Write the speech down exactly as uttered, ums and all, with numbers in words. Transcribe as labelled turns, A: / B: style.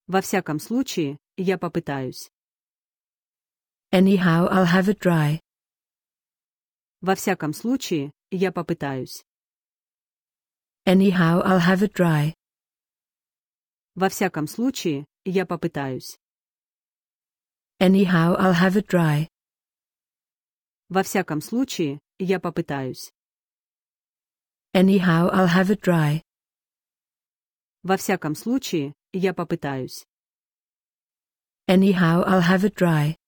A: Во всяком случае, я попытаюсь.
B: Anyhow, I'll have it dry.
A: Во всяком случае, я попытаюсь.
B: Anyhow, I'll have it dry.
A: Во всяком случае, я попытаюсь.
B: Anyhow, I'll have it dry.
A: Во всяком случае, я попытаюсь.
B: Anyhow, I'll have it dry.
A: Во всяком случае, я попытаюсь.
B: Anyhow, I'll have it dry.